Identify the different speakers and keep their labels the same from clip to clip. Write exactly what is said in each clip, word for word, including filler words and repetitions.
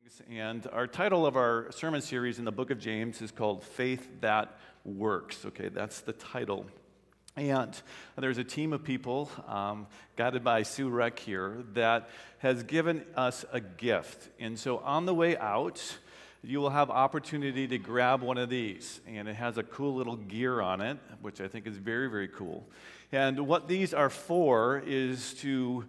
Speaker 1: And our title of our sermon series in the book of James is called Faith That Works. Okay, that's the title. And there's a team of people, um, guided by Sue Reck here, that has given us a gift. And so on the way out, you will have opportunity to grab one of these. And it has a cool little gear on it, which I think is very, very cool. And what these are for is to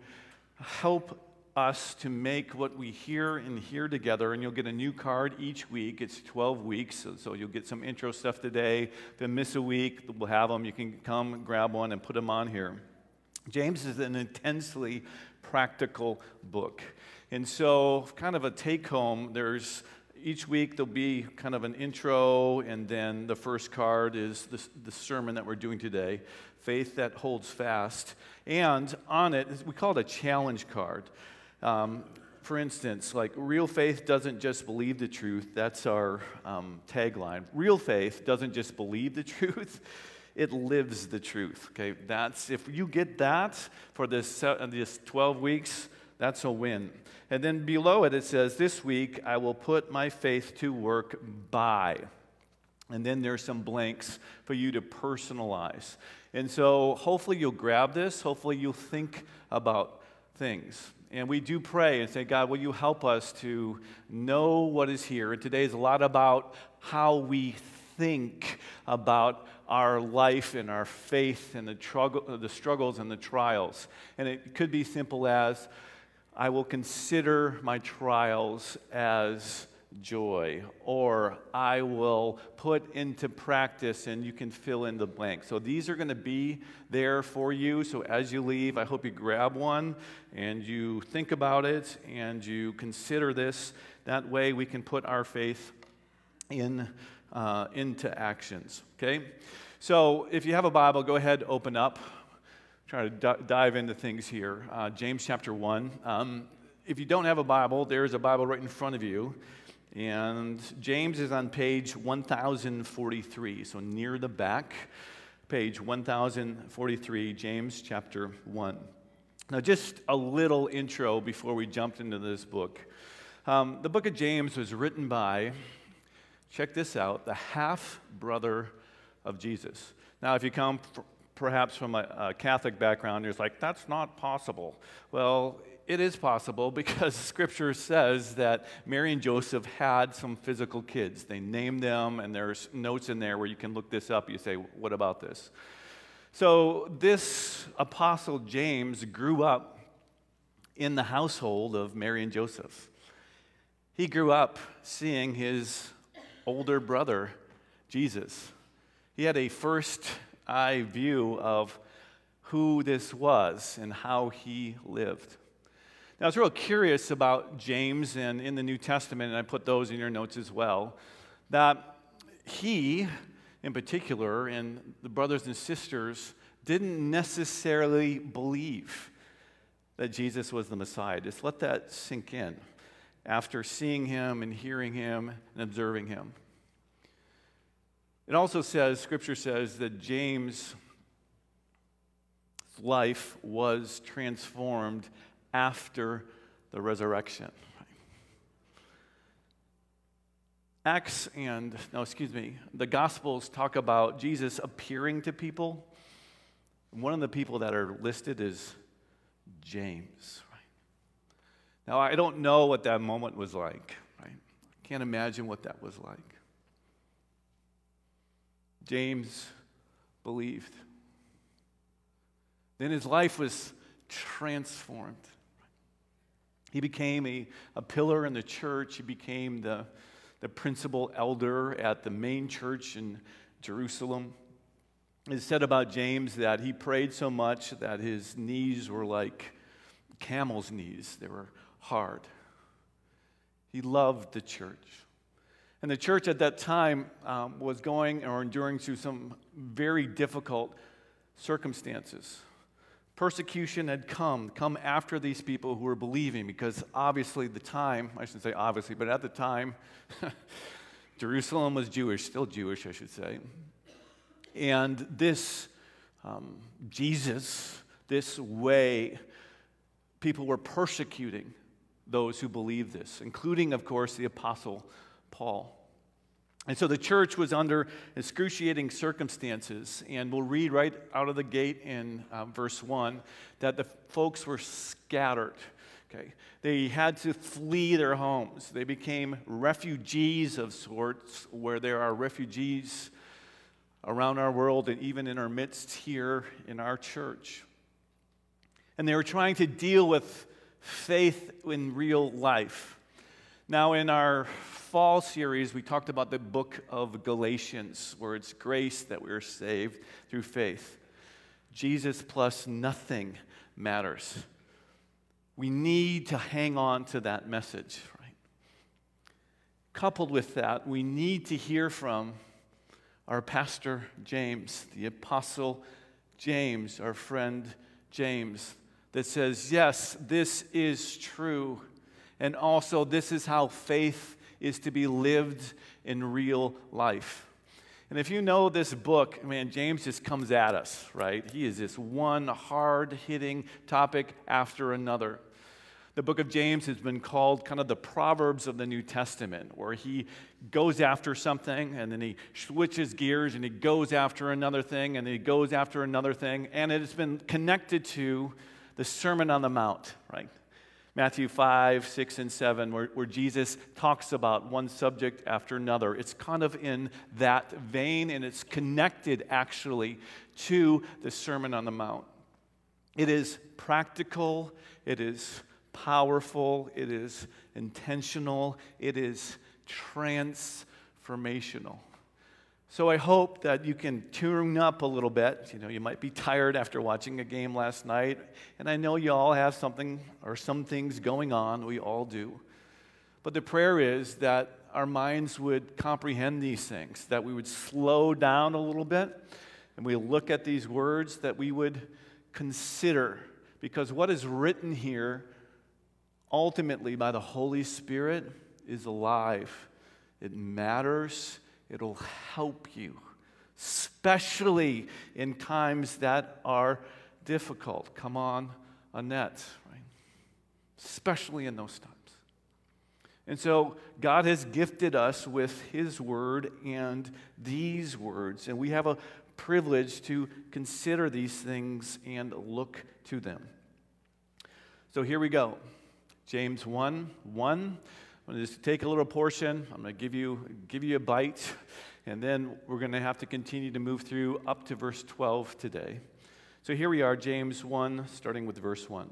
Speaker 1: help us to make what we hear and hear together, and you'll get a new card each week. It's twelve weeks, so, so you'll get some intro stuff today. If you miss a week, we'll have them. You can come grab one and put them on here. James is an intensely practical book. And so kind of a take-home, there's each week there'll be kind of an intro, and then the first card is the, the sermon that we're doing today, Faith That Holds Fast. And on it, we call it a challenge card. Um, for instance, like real faith doesn't just believe the truth. That's our um, tagline. Real faith doesn't just believe the truth. It lives the truth. Okay, that's if you get that for this uh, this twelve weeks, that's a win. And then below it, it says, "This week I will put my faith to work by." And then there's some blanks for you to personalize. And so hopefully you'll grab this. Hopefully you'll think about things. And we do pray and say, God, will you help us to know what is here? And today is a lot about how we think about our life and our faith and the, truggle, the struggles and the trials. And it could be simple as, I will consider my trials as joy, or I will put into practice, and you can fill in the blank. So these are going to be there for you. So as you leave, I hope you grab one and you think about it and you consider this. That way we can put our faith in uh, into actions. Okay? So if you have a Bible, go ahead, open up. Try to d- dive into things here. Uh, James chapter one. Um, if you don't have a Bible, there's a Bible right in front of you. And James is on page one thousand forty-three, so near the back, page one thousand forty-three, James chapter one. Now, just a little intro before we jumped into this book. Um, the book of James was written by, check this out, the half-brother of Jesus. Now, if you come f- perhaps from a, a Catholic background, you're like, that's not possible. Well, it is possible because Scripture says that Mary and Joseph had some physical kids. They named them, and there's notes in there where you can look this up. You say, what about this? So this apostle James grew up in the household of Mary and Joseph. He grew up seeing his older brother, Jesus. He had a first-eye view of who this was and how he lived. Now, I was real curious about James, and in the New Testament, and I put those in your notes as well, that he, in particular, and the brothers and sisters, didn't necessarily believe that Jesus was the Messiah. Just let that sink in after seeing him and hearing him and observing him. It also says, Scripture says, that James' life was transformed after the resurrection. Acts and, no, excuse me, the Gospels talk about Jesus appearing to people. One of the people that are listed is James. Right? Now, I don't know what that moment was like. Right? I can't imagine what that was like. James believed. Then his life was transformed. He became a, a pillar in the church. He became the, the principal elder at the main church in Jerusalem. It is said about James that he prayed so much that his knees were like camel's knees. They were hard. He loved the church. And the church at that time um, was going or enduring through some very difficult circumstances. Persecution had come, come after these people who were believing, because obviously the time, I shouldn't say obviously, but at the time, Jerusalem was Jewish, still Jewish, I should say. And this um, Jesus, this way, people were persecuting those who believe this, including, of course, the Apostle Paul. And so the church was under excruciating circumstances, and we'll read right out of the gate in uh, verse one that the folks were scattered. Okay, they had to flee their homes. They became refugees of sorts, where there are refugees around our world and even in our midst here in our church. And they were trying to deal with faith in real life. Now, in our fall series, we talked about the book of Galatians, where it's grace that we are saved through faith. Jesus plus nothing matters. We need to hang on to that message, right? Coupled with that, we need to hear from our pastor James, the apostle James, our friend James, that says, yes, this is true. And also, this is how faith is to be lived in real life. And if you know this book, man, James just comes at us, right? He is this one hard-hitting topic after another. The book of James has been called kind of the Proverbs of the New Testament, where he goes after something, and then he switches gears, and he goes after another thing, and then he goes after another thing, and it has been connected to the Sermon on the Mount, right? Matthew five, six, and seven, where, where Jesus talks about one subject after another. It's kind of in that vein, and it's connected, actually, to the Sermon on the Mount. It is practical, it is powerful, it is intentional, it is transformational. So I hope that you can tune up a little bit. You know, you might be tired after watching a game last night, and I know you all have something or some things going on. We all do. But the prayer is that our minds would comprehend these things, that we would slow down a little bit, and we look at these words, that we would consider, because what is written here ultimately by the Holy Spirit is alive. It matters. It'll help you, especially in times that are difficult. Come on, Annette, right? Especially in those times. And so God has gifted us with His Word and these words, and we have a privilege to consider these things and look to them. So here we go. James one, one. I'm going to just take a little portion. I'm going to give you, give you a bite, and then we're going to have to continue to move through up to verse twelve today. So here we are, James one, starting with verse one.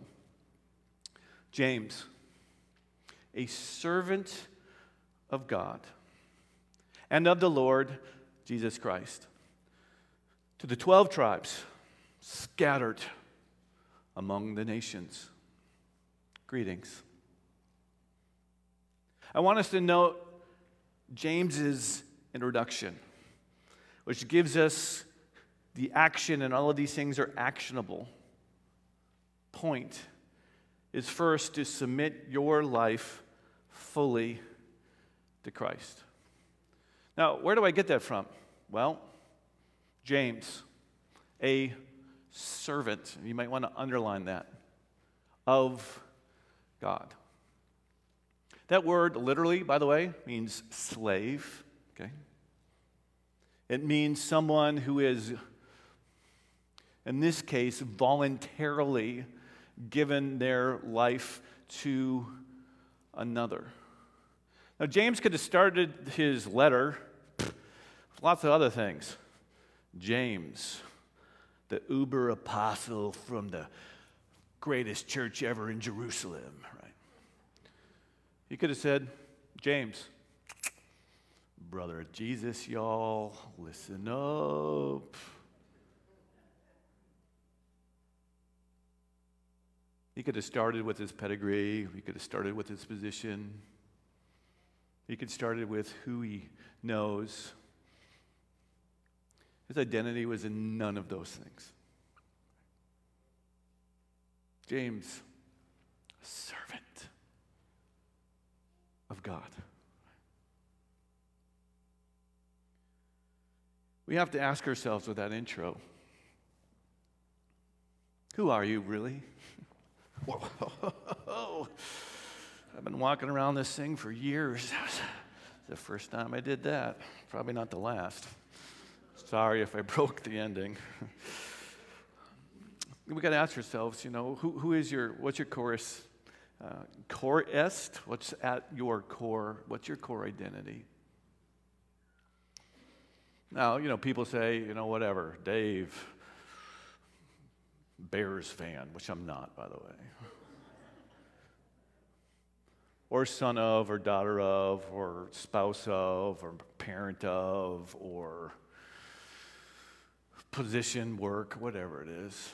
Speaker 1: James, a servant of God and of the Lord Jesus Christ, to the twelve tribes scattered among the nations, greetings. I want us to note James's introduction, which gives us the action, and all of these things are actionable. Point is first to submit your life fully to Christ. Now, where do I get that from? Well, James, a servant, you might want to underline that, of God. That word literally, by the way, means slave, okay? It means someone who is, in this case, voluntarily given their life to another. Now, James could have started his letter with lots of other things. James, the uber apostle from the greatest church ever in Jerusalem, right? He could have said, James, brother of Jesus, y'all, listen up. He could have started with his pedigree. He could have started with his position. He could have started with who he knows. His identity was in none of those things. James, a servant of God. We have to ask ourselves with that intro, who are you really? I've been walking around this thing for years. The first time I did that. Probably not the last. Sorry if I broke the ending. We got to ask ourselves, you know, who, who is your, what's your chorus? Uh, core est? What's at your core? What's your core identity? Now, you know, people say, you know, whatever, Dave, Bears fan, which I'm not, by the way. Or son of, or daughter of, or spouse of, or parent of, or position, work, whatever it is.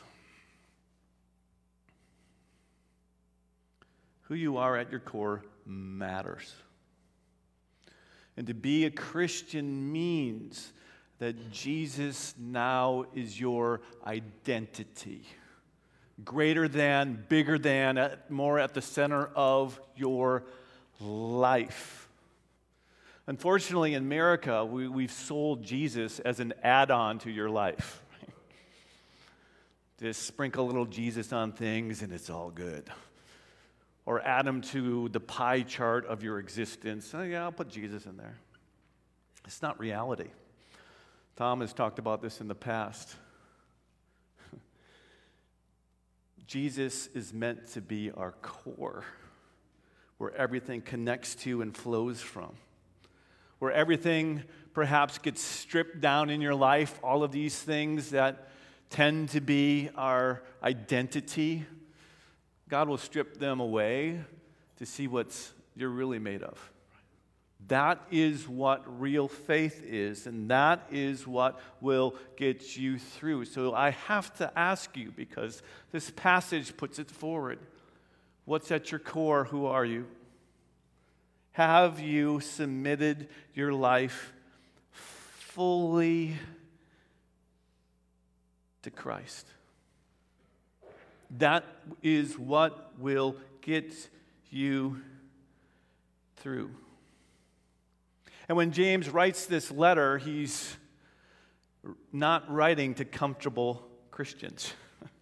Speaker 1: Who you are at your core matters. And to be a Christian means that Jesus now is your identity. Greater than, bigger than, at, more at the center of your life. Unfortunately, in America, we, we've sold Jesus as an add-on to your life. Just sprinkle a little Jesus on things and it's all good. Or add him to the pie chart of your existence. Oh, yeah, I'll put Jesus in there. It's not reality. Tom has talked about this in the past. Jesus is meant to be our core, where everything connects to and flows from, where everything perhaps gets stripped down in your life, all of these things that tend to be our identity. God will strip them away to see what you're really made of. That is what real faith is, and that is what will get you through. So I have to ask you, because this passage puts it forward, what's at your core? Who are you? Have you submitted your life fully to Christ? That is what will get you through. And when James writes this letter, he's not writing to comfortable Christians.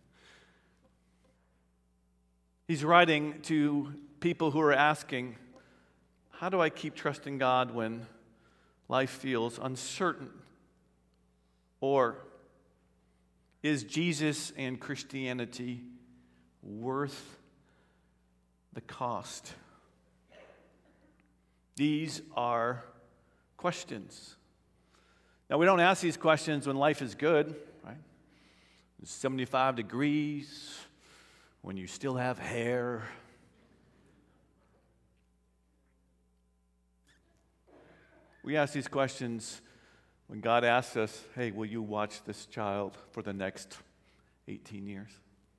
Speaker 1: He's writing to people who are asking, how do I keep trusting God when life feels uncertain? Or is Jesus and Christianity worth the cost? These are questions. Now, we don't ask these questions when life is good, right? It's seventy-five degrees, when you still have hair. We ask these questions when God asks us, hey, will you watch this child for the next eighteen years?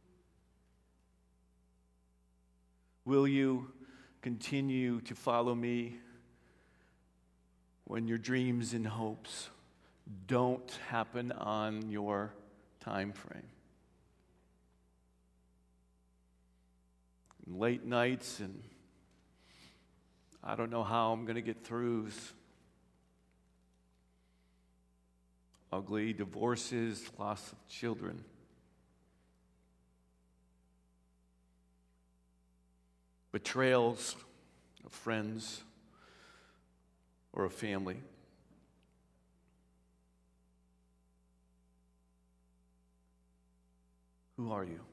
Speaker 1: Will you continue to follow me when your dreams and hopes don't happen on your time frame? Late nights and I don't know how I'm going to get through. Ugly divorces, loss of children. Betrayals of friends or a family. Who are you?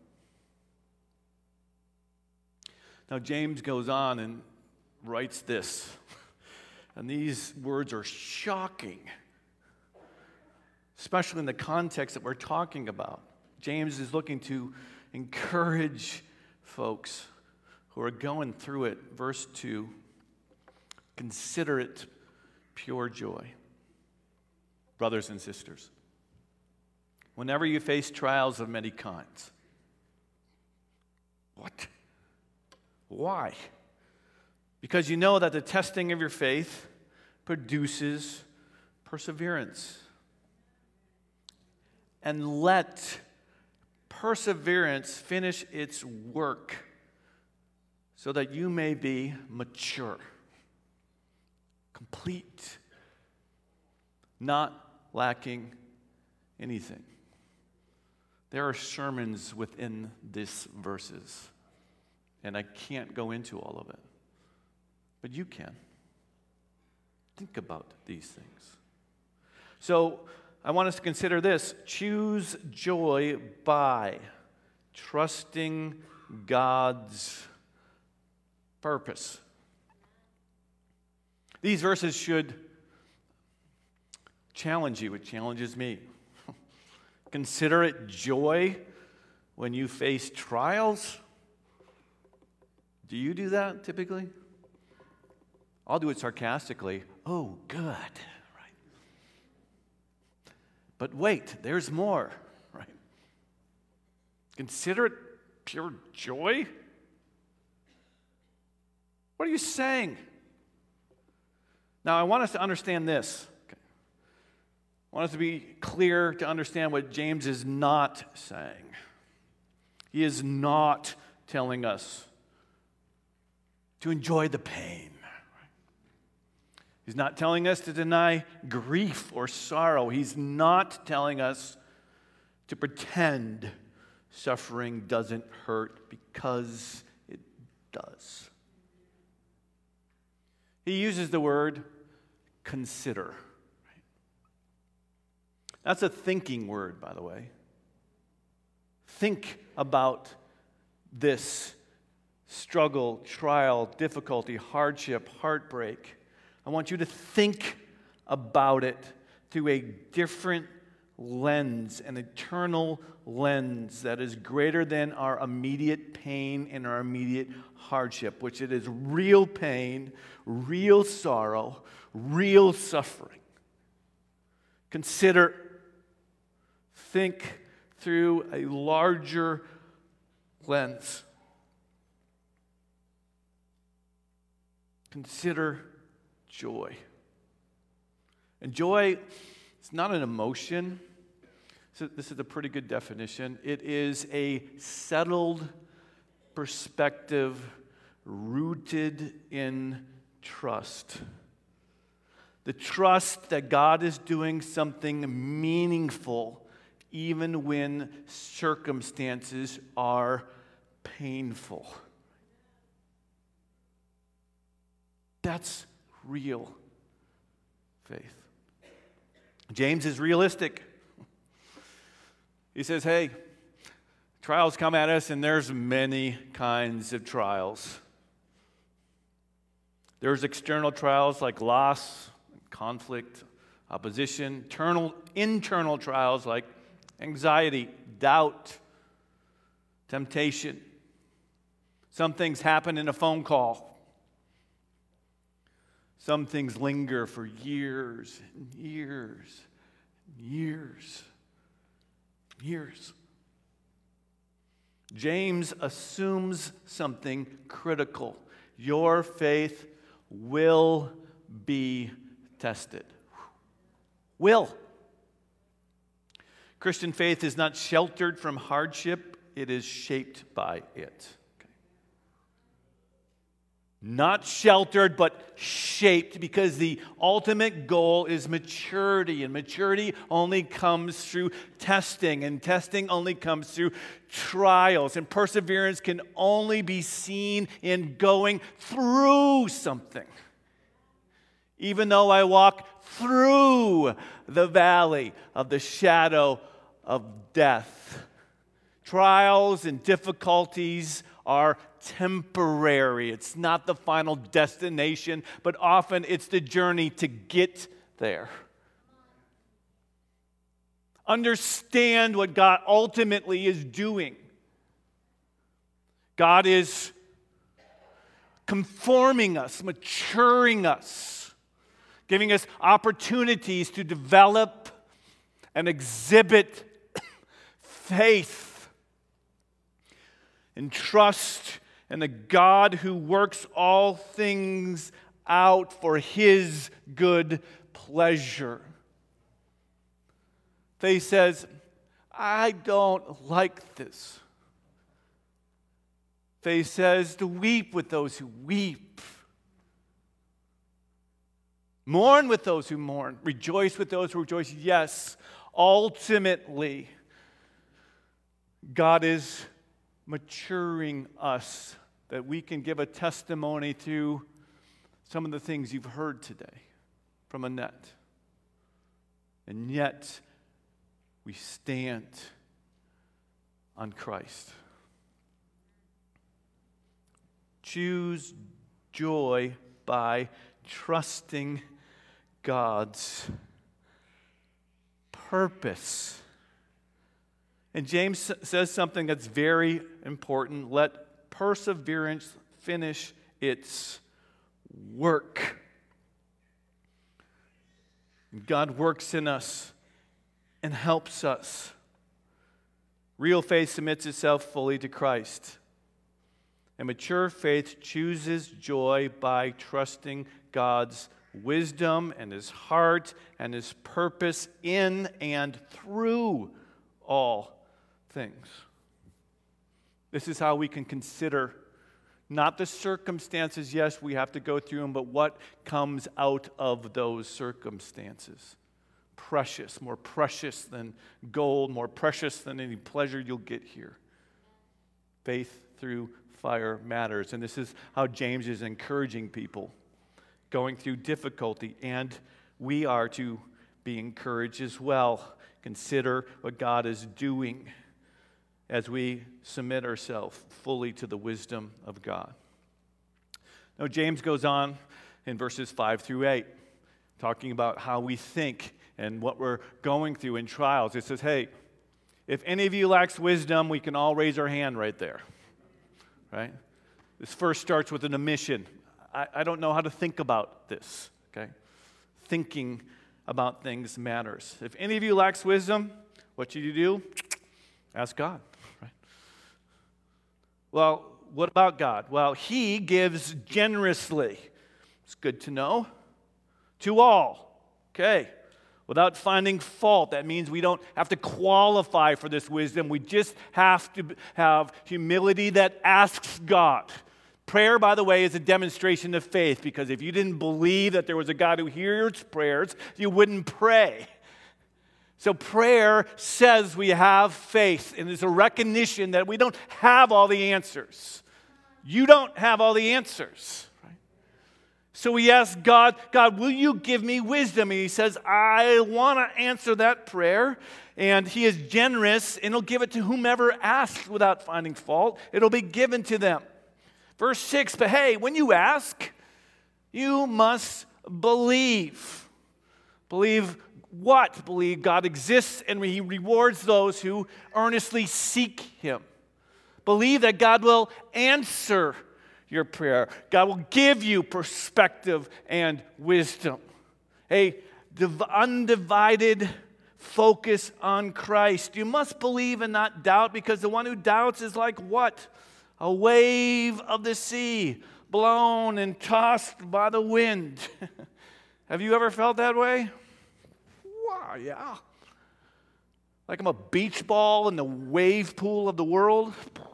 Speaker 1: Now, James goes on and writes this, and these words are shocking, especially in the context that we're talking about. James is looking to encourage folks who are going through it. Verse two, consider it pure joy, brothers and sisters, whenever you face trials of many kinds. What? Why? Because you know that the testing of your faith produces perseverance. And let perseverance finish its work so that you may be mature, complete, not lacking anything. There are sermons within these verses, and I can't go into all of it. but you can. Think about these things. So I want us to consider this. Choose joy by trusting God's purpose. These verses should challenge you. It challenges me. Consider it joy when you face trials. Do you do that typically? I'll do it sarcastically. Oh, good, right? But wait, there's more, right? Consider it pure joy? What are you saying? Now, I want us to understand this. Okay. I want us to be clear to understand what James is not saying. He is not telling us to enjoy the pain. He's not telling us to deny grief or sorrow. He's not telling us to pretend suffering doesn't hurt, because it does. He uses the word consider. That's a thinking word, by the way. Think about this struggle, trial, difficulty, hardship, heartbreak. I want you to think about it through a different lens, an eternal lens that is greater than our immediate pain and our immediate hardship, which it is real pain, real sorrow, real suffering. Consider, think through a larger lens. Consider joy. And joy is not an emotion. So this is a pretty good definition. It is a settled perspective rooted in trust. The trust that God is doing something meaningful even when circumstances are painful. That's real faith. James is realistic. He says, hey, trials come at us, and there's many kinds of trials. There's external trials like loss, conflict, opposition, internal, internal trials like anxiety, doubt, temptation. Some things happen in a phone call. Some things linger for years and years and years and years. James assumes something critical. Your faith will be tested. Will. Christian faith is not sheltered from hardship, it is shaped by it. Okay. Not sheltered, but shaped, because the ultimate goal is maturity, and maturity only comes through testing, and testing only comes through trials, and perseverance can only be seen in going through something. Even though I walk through the valley of the shadow of death, trials and difficulties are temporary. It's not the final destination, but often it's the journey to get there. Understand what God ultimately is doing. God is conforming us, maturing us, giving us opportunities to develop and exhibit faith and trust in the God who works all things out for His good pleasure. Faith says, I don't like this. Faith says to weep with those who weep. Mourn with those who mourn. Rejoice with those who rejoice. Yes, ultimately, God is maturing us that we can give a testimony to some of the things you've heard today from Annette. And yet, we stand on Christ. Choose joy by trusting God's purpose. And James says something that's very important. Let perseverance finish its work. God works in us and helps us. Real faith submits itself fully to Christ. And mature faith chooses joy by trusting God's wisdom and His heart and His purpose in and through all things. This is how we can consider not the circumstances, yes, we have to go through them, but what comes out of those circumstances. Precious, more precious than gold, more precious than any pleasure you'll get here. Faith through fire matters. And this is how James is encouraging people going through difficulty. And we are to be encouraged as well. Consider what God is doing as we submit ourselves fully to the wisdom of God. Now, James goes on in verses five through eight, talking about how we think and what we're going through in trials. It says, hey, if any of you lacks wisdom, we can all raise our hand right there. Right? This first starts with an admission. I, I don't know how to think about this. Okay? Thinking about things matters. If any of you lacks wisdom, what should you do? Ask God. Right? Well, what about God? Well, He gives generously. It's good to know. To all. Okay. Without finding fault. That means we don't have to qualify for this wisdom. We just have to have humility that asks God. Prayer, by the way, is a demonstration of faith, because if you didn't believe that there was a God who hears prayers, you wouldn't pray. So prayer says we have faith, and it's a recognition that we don't have all the answers. You don't have all the answers. So we ask God, God, will you give me wisdom? And He says, I want to answer that prayer. And He is generous, and He'll give it to whomever asks without finding fault. It'll be given to them. Verse six, but hey, when you ask, you must believe. Believe what? Believe God exists, and He rewards those who earnestly seek Him. Believe that God will answer your prayer. God will give you perspective and wisdom. A div- undivided focus on Christ. You must believe and not doubt, because the one who doubts is like what? A wave of the sea, blown and tossed by the wind. Have you ever felt that way? Wow, yeah. Like I'm a beach ball in the wave pool of the world.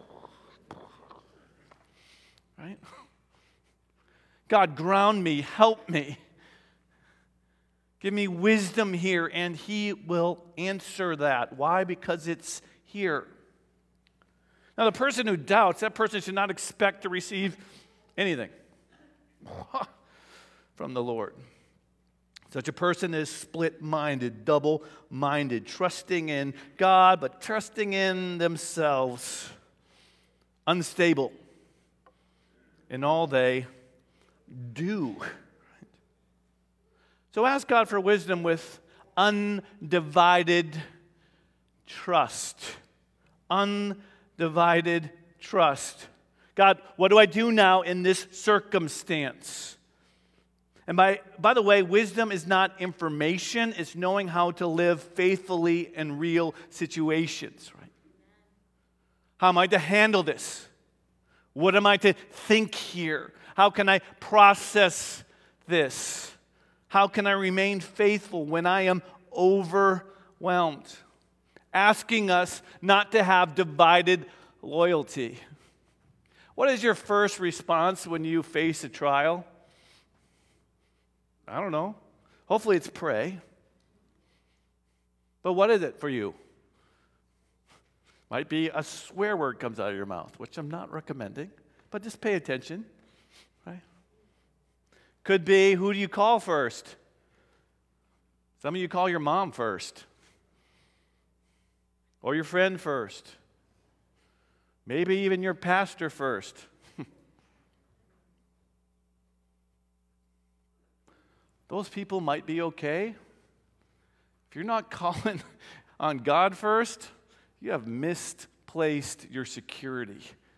Speaker 1: Right? God, ground me, help me. Give me wisdom here, and He will answer that. Why? Because it's here. Now, the person who doubts, that person should not expect to receive anything from the Lord. Such a person is split-minded, double-minded, trusting in God, but trusting in themselves. Unstable in all they do. So ask God for wisdom with undivided trust. Undivided trust. God, what do I do now in this circumstance? And by, by the way, wisdom is not information. It's knowing how to live faithfully in real situations. Right? How am I to handle this? What am I to think here? How can I process this? How can I remain faithful when I am overwhelmed? Asking us not to have divided loyalty. What is your first response when you face a trial? I don't know. Hopefully it's pray. But what is it for you? Might be a swear word comes out of your mouth, which I'm not recommending, but just pay attention, right? Could be, who do you call first? Some of you call your mom first. Or your friend first. Maybe even your pastor first. Those people might be okay. If you're not calling on God first, you have misplaced your security.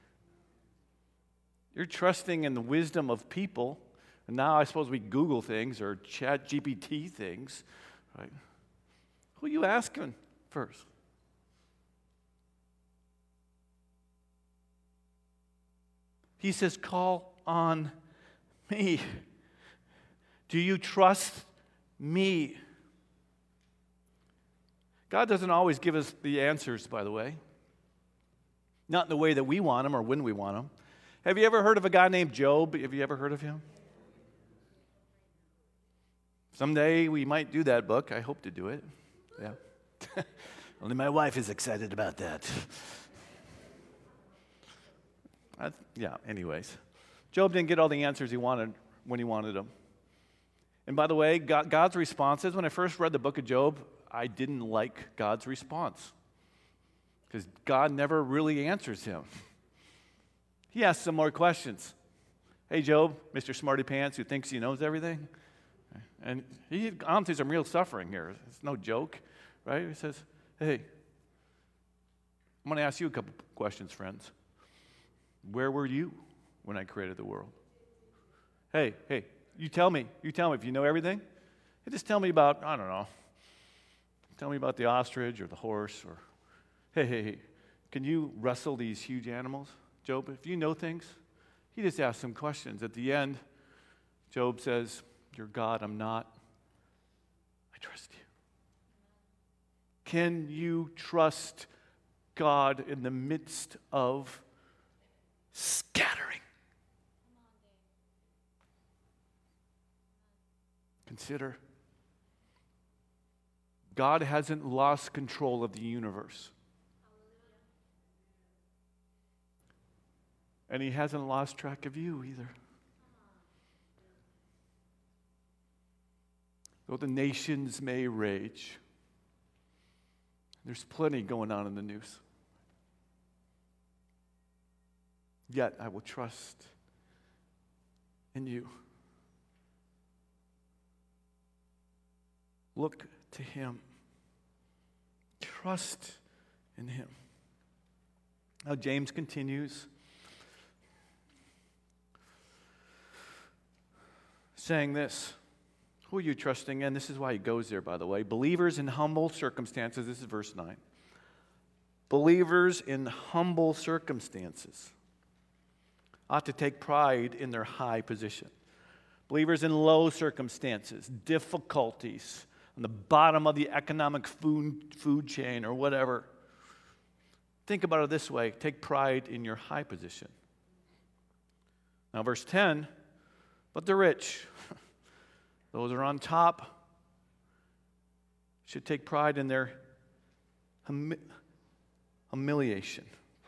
Speaker 1: You're trusting in the wisdom of people, and now I suppose we Google things or Chat G P T things, right? Who are you asking first? He says, call on me. Do you trust me? God doesn't always give us the answers, by the way. Not in the way that we want them or when we want them. Have you ever heard of a guy named Job? Have you ever heard of him? Someday we might do that book. I hope to do it. Yeah. Only my wife is excited about that. I, yeah, anyways. Job didn't get all the answers he wanted when he wanted them. And by the way, God, God's responses, when I first read the book of Job, I didn't like God's response. Because God never really answers him. He asks some more questions. Hey, Job, Mister Smarty Pants who thinks he knows everything. And he's gone through some real suffering here. It's no joke, right? He says, hey, I'm going to ask you a couple questions, friends. Where were you when I created the world? Hey, hey. You tell me. You tell me if you know everything. You just tell me about, I don't know. Tell me about the ostrich or the horse or, hey, hey, hey, can you wrestle these huge animals? Job, if you know things, he just asks some questions. At the end, Job says, you're God, I'm not. I trust you. Can you trust God in the midst of scattering? Consider, God hasn't lost control of the universe. And he hasn't lost track of you either. Though the nations may rage, there's plenty going on in the news. Yet I will trust in you. Look to him. Trust in him. Now James continues saying this. Who are you trusting in? This is why he goes there, by the way. Believers in humble circumstances. This is verse nine. Believers in humble circumstances ought to take pride in their high position. Believers in low circumstances, difficulties, on the bottom of the economic food, food chain or whatever. Think about it this way. Take pride in your high position. Now, verse ten, but the rich, those are on top, should take pride in their humi- humiliation,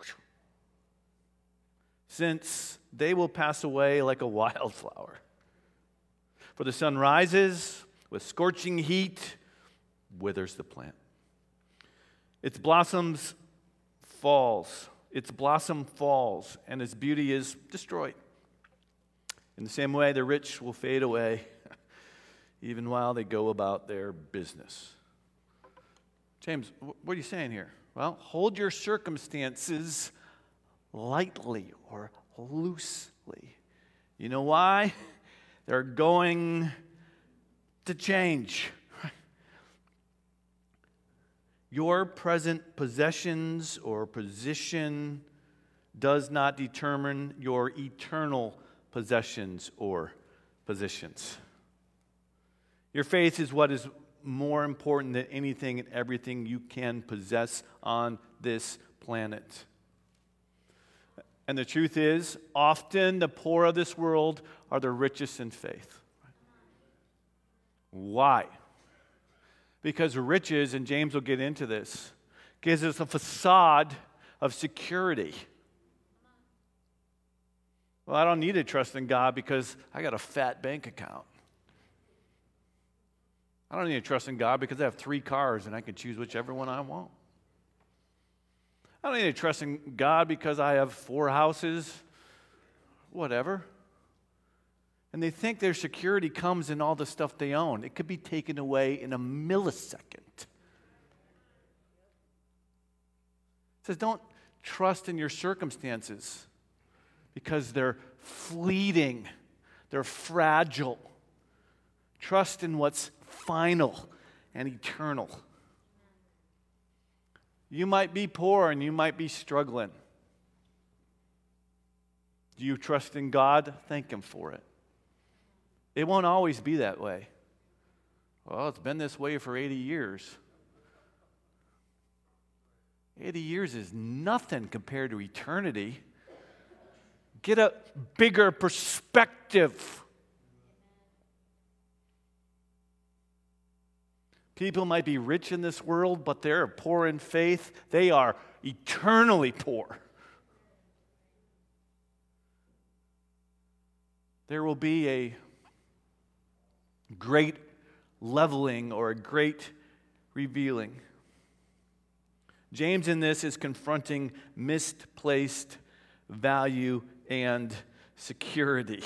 Speaker 1: since they will pass away like a wildflower. For the sun rises with scorching heat, withers the plant. Its blossoms falls, its blossom falls, and its beauty is destroyed. In the same way, the rich will fade away, even while they go about their business. James, what are you saying here? Well, hold your circumstances lightly or loosely. You know why? They're going to change. Your present possessions or position does not determine your eternal possessions or positions. Your faith is what is more important than anything and everything you can possess on this planet. And the truth is, often the poor of this world are the richest in faith. Why? Because riches, and James will get into this, gives us a facade of security. Well, I don't need to trust in God because I got a fat bank account. I don't need to trust in God because I have three cars and I can choose whichever one I want. I don't need to trust in God because I have four houses, whatever. And they think their security comes in all the stuff they own. It could be taken away in a millisecond. It says don't trust in your circumstances because they're fleeting, they're fragile. Trust in what's final and eternal. You might be poor and you might be struggling. Do you trust in God? Thank Him for it. It won't always be that way. Well, it's been this way for eighty years. eighty years is nothing compared to eternity. Get a bigger perspective. People might be rich in this world, but they're poor in faith. They are eternally poor. There will be a great leveling or a great revealing. James in this is confronting misplaced value and security.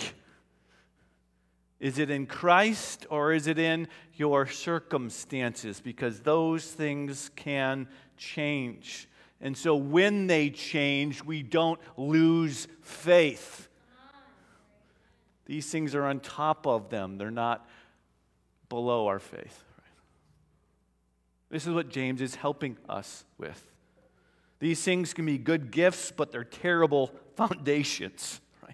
Speaker 1: Is it in Christ or is it in your circumstances? Because those things can change. And so when they change, we don't lose faith. These things are on top of them. They're not below our faith. This is what James is helping us with. These things can be good gifts, but they're terrible foundations. Right?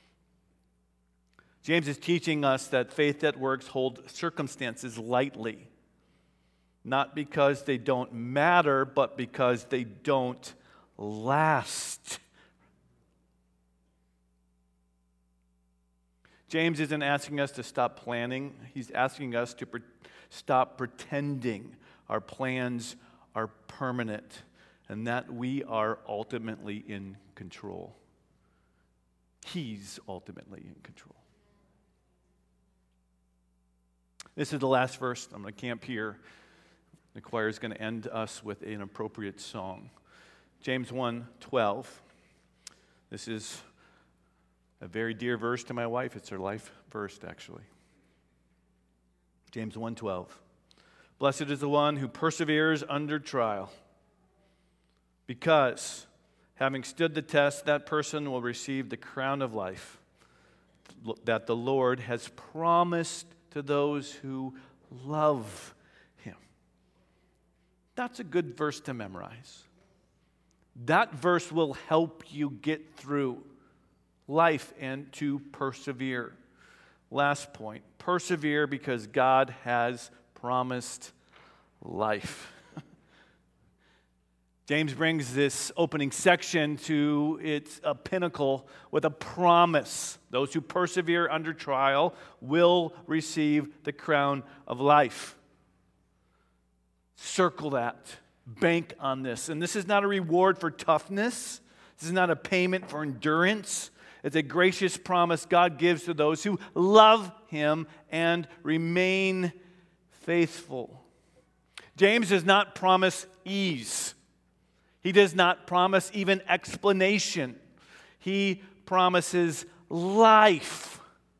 Speaker 1: James is teaching us that faith that works hold circumstances lightly. Not because they don't matter, but because they don't last. James isn't asking us to stop planning. He's asking us to pre- stop pretending our plans are permanent and that we are ultimately in control. He's ultimately in control. This is the last verse. I'm going to camp here. The choir is going to end us with an appropriate song. James one twelve. This is a very dear verse to my wife. It's her life verse, actually. James one twelve. Blessed is the one who perseveres under trial, because having stood the test, that person will receive the crown of life that the Lord has promised to those who love Him. That's a good verse to memorize. That verse will help you get through life and to persevere. Last point, persevere because God has promised life. James brings this opening section to its a pinnacle with a promise. Those who persevere under trial will receive the crown of life. Circle that. Bank on this. And this is not a reward for toughness. This is not a payment for endurance. It's a gracious promise God gives to those who love Him and remain faithful. James does not promise ease. He does not promise even explanation. He promises life.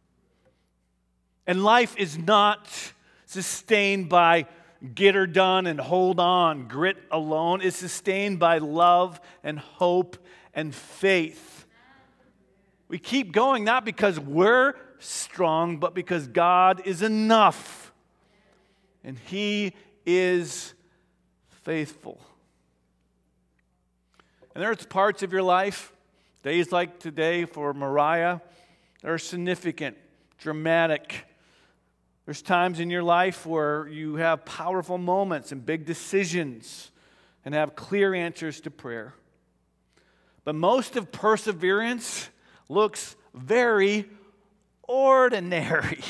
Speaker 1: And life is not sustained by get her done and hold on, grit alone. It's sustained by love and hope and faith. We keep going not because we're strong, but because God is enough. And He is faithful. And there's parts of your life, days like today for Mariah, that are significant, dramatic. There's times in your life where you have powerful moments and big decisions and have clear answers to prayer. But most of perseverance looks very ordinary.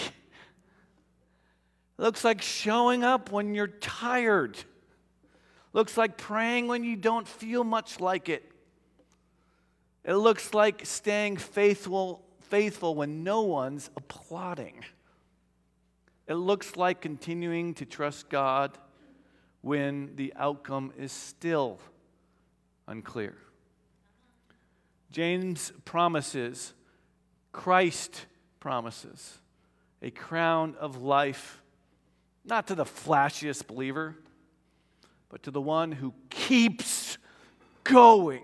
Speaker 1: Looks like showing up when you're tired. Looks like praying when you don't feel much like it. It looks like staying faithful, faithful when no one's applauding. It looks like continuing to trust God when the outcome is still unclear. James promises, Christ promises, a crown of life, not to the flashiest believer, but to the one who keeps going.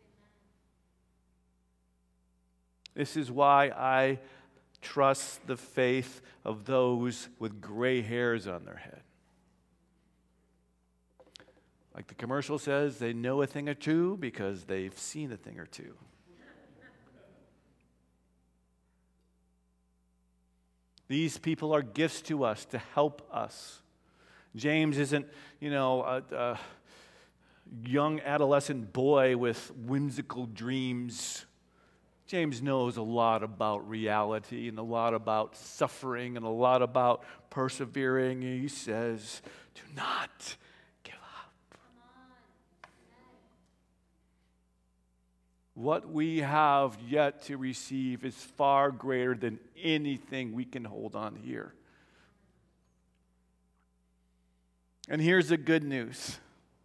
Speaker 1: This is why I trust the faith of those with gray hairs on their head. Like the commercial says, they know a thing or two because they've seen a thing or two. These people are gifts to us to help us. James isn't, you know, a, a young adolescent boy with whimsical dreams. James knows a lot about reality and a lot about suffering and a lot about persevering. He says, do not give up. What we have yet to receive is far greater than anything we can hold on here. And here's the good news.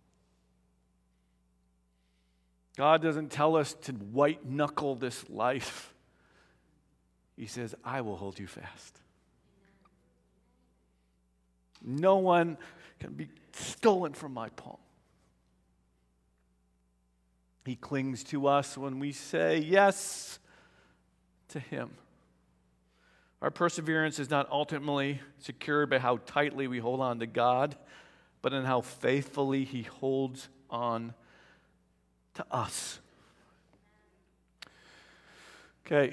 Speaker 1: God doesn't tell us to white-knuckle this life. He says, I will hold you fast. No one can be stolen from my palm. He clings to us when we say yes to Him. Our perseverance is not ultimately secured by how tightly we hold on to God, but in how faithfully He holds on to us. Okay.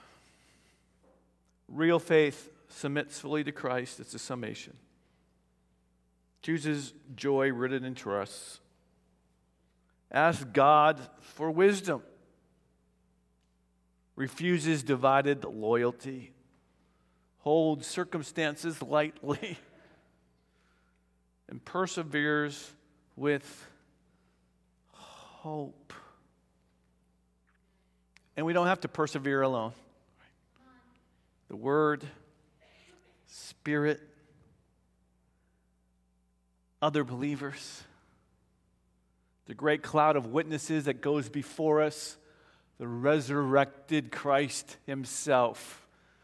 Speaker 1: Real faith submits fully to Christ. It's a summation. Chooses joy rooted in trust. Ask God for wisdom. Refuses divided loyalty. Holds circumstances lightly. And perseveres with hope. And we don't have to persevere alone. The Word, Spirit, other believers, the great cloud of witnesses that goes before us, the resurrected Christ Himself,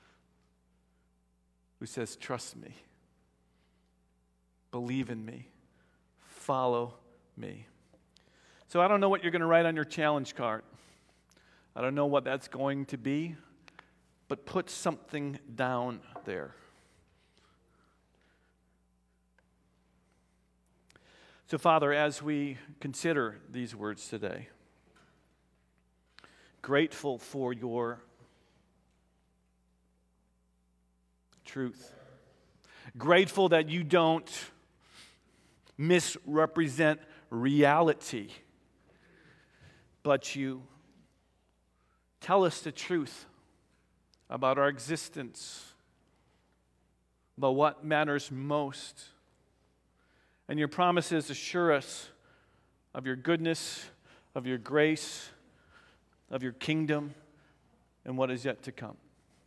Speaker 1: who says, trust me, believe in me, follow me. So I don't know what you're going to write on your challenge card. I don't know what that's going to be, but put something down there. So, Father, as we consider these words today, grateful for your truth, grateful that you don't misrepresent reality, but you tell us the truth about our existence, about what matters most. And your promises assure us of your goodness, of your grace, of your kingdom, and what is yet to come.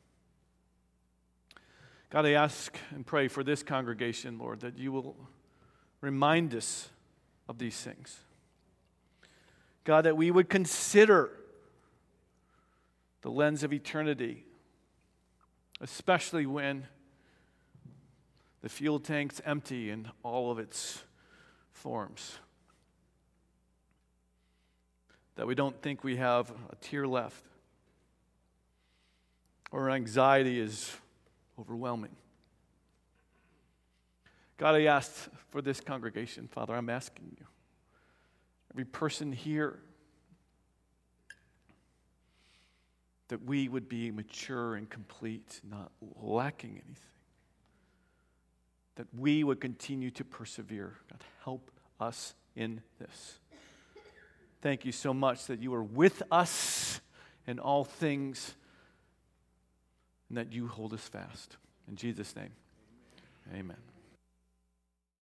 Speaker 1: God, I ask and pray for this congregation, Lord, that you will remind us of these things. God, that we would consider the lens of eternity, especially when the fuel tank's empty in all of its forms. That we don't think we have a tear left, or anxiety is overwhelming. God, I ask for this congregation, Father, I'm asking you, every person here, that we would be mature and complete, not lacking anything. That we would continue to persevere. God, help us in this. Thank you so much that you are with us in all things and that you hold us fast. In Jesus' name, amen.